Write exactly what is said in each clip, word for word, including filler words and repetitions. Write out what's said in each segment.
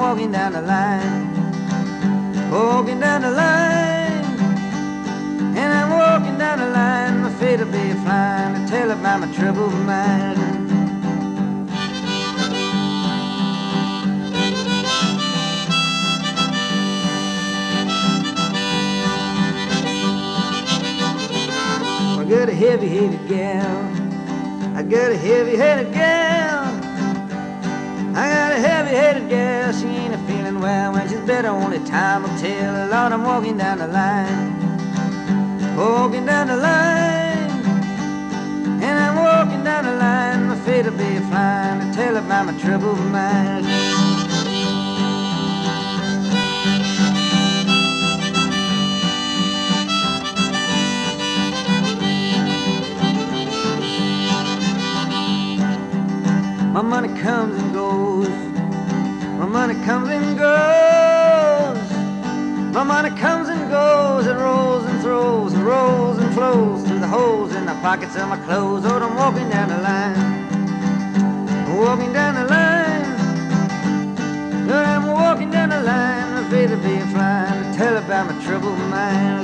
walking down the line, walking down the line, and I'm walking down the line. My fate will be flying to tell about my troubled mind. I got a heavy-headed gal, I got a heavy-headed gal, I got a heavy-headed gal. She ain't a feeling well when she's better, only time will tell. Lord, I'm walking down the line, walking down the line, and I'm walking down the line. My fate will be flying to tell about my troubled mind. My money comes and goes, my money comes and goes, my money comes and goes, it rolls and throws, and rolls and flows through the holes in the pockets of my clothes. Oh, I'm walking down the line, walking down the line, Lord, I'm walking down the line. My fate will be flying to tell about my troubled mind.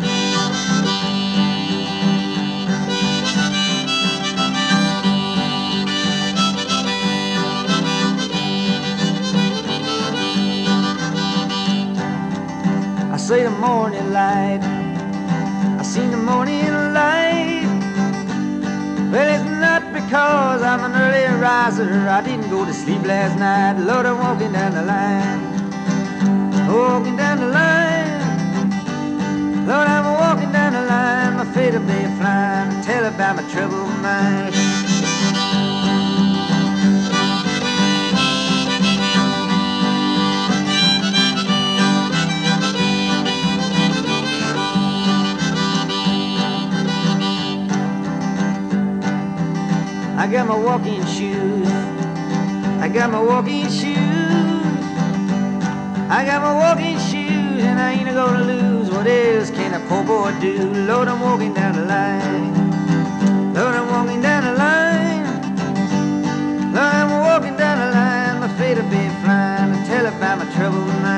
I say the morning light, I seen the morning light. Well, it's not because I'm an early riser, I didn't go to sleep last night. Lord, I'm walking down the line, walking down the line, Lord, I'm walking down the line. My fate will be flying to tell about my troubled mind. I got my walking shoes, I got my walking shoes, I got my walking shoes, and I ain't gonna lose. What else can a poor boy do? Lord, I'm walking down the line, Lord, I'm walking down the line, Lord, I'm walking down the line. My fate will be flying to tell about my troubled mind.